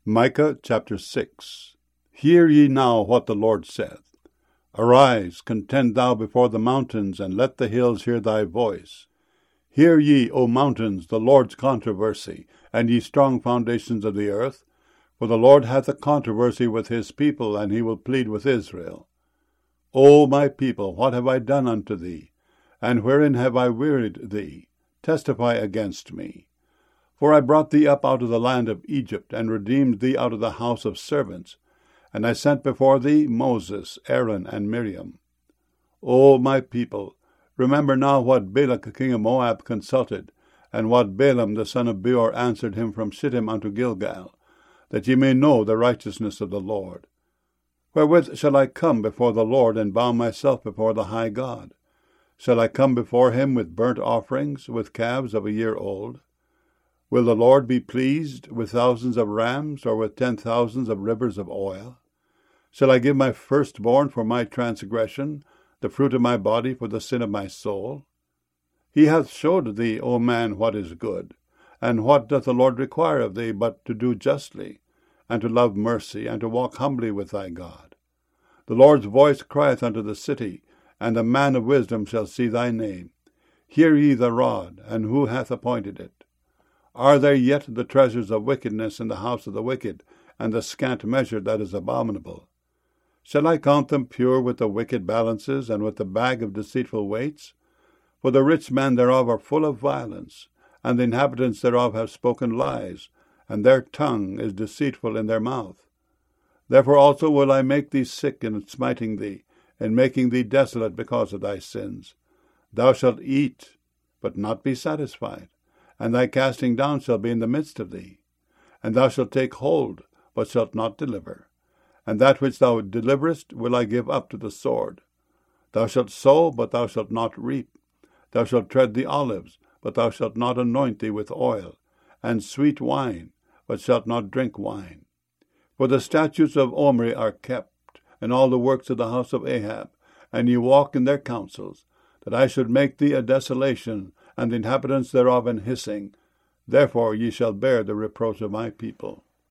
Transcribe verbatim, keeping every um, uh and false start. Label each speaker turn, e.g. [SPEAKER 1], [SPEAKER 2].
[SPEAKER 1] Micah chapter six. Hear ye now what the Lord saith. Arise, contend thou before the mountains, and let the hills hear thy voice. Hear ye, O mountains, the Lord's controversy, and ye strong foundations of the earth. For the Lord hath a controversy with his people, and he will plead with Israel. O my people, what have I done unto thee? And wherein have I wearied thee? Testify against me. For I brought thee up out of the land of Egypt, and redeemed thee out of the house of servants. And I sent before thee Moses, Aaron, and Miriam. O my people, remember now what Balak king of Moab consulted, and what Balaam the son of Beor answered him from Shittim unto Gilgal, that ye may know the righteousness of the Lord. Wherewith shall I come before the Lord, and bow myself before the high God? Shall I come before him with burnt offerings, with calves of a year old? Will the Lord be pleased with thousands of rams, or with ten thousands of rivers of oil? Shall I give my firstborn for my transgression, the fruit of my body for the sin of my soul? He hath showed thee, O man, what is good. And what doth the Lord require of thee, but to do justly, and to love mercy, and to walk humbly with thy God? The Lord's voice crieth unto the city, and the man of wisdom shall see thy name. Hear ye the rod, and who hath appointed it? Are there yet the treasures of wickedness in the house of the wicked, and the scant measure that is abominable? Shall I count them pure with the wicked balances, and with the bag of deceitful weights? For the rich men thereof are full of violence, and the inhabitants thereof have spoken lies, and their tongue is deceitful in their mouth. Therefore also will I make thee sick in smiting thee, and making thee desolate because of thy sins. Thou shalt eat, but not be satisfied, and thy casting down shall be in the midst of thee. And thou shalt take hold, but shalt not deliver. And that which thou deliverest will I give up to the sword. Thou shalt sow, but thou shalt not reap. Thou shalt tread the olives, but thou shalt not anoint thee with oil, and sweet wine, but shalt not drink wine. For the statutes of Omri are kept, and all the works of the house of Ahab, and ye walk in their counsels, that I should make thee a desolation, and the inhabitants thereof an hissing. Therefore ye shall bear the reproach of my people.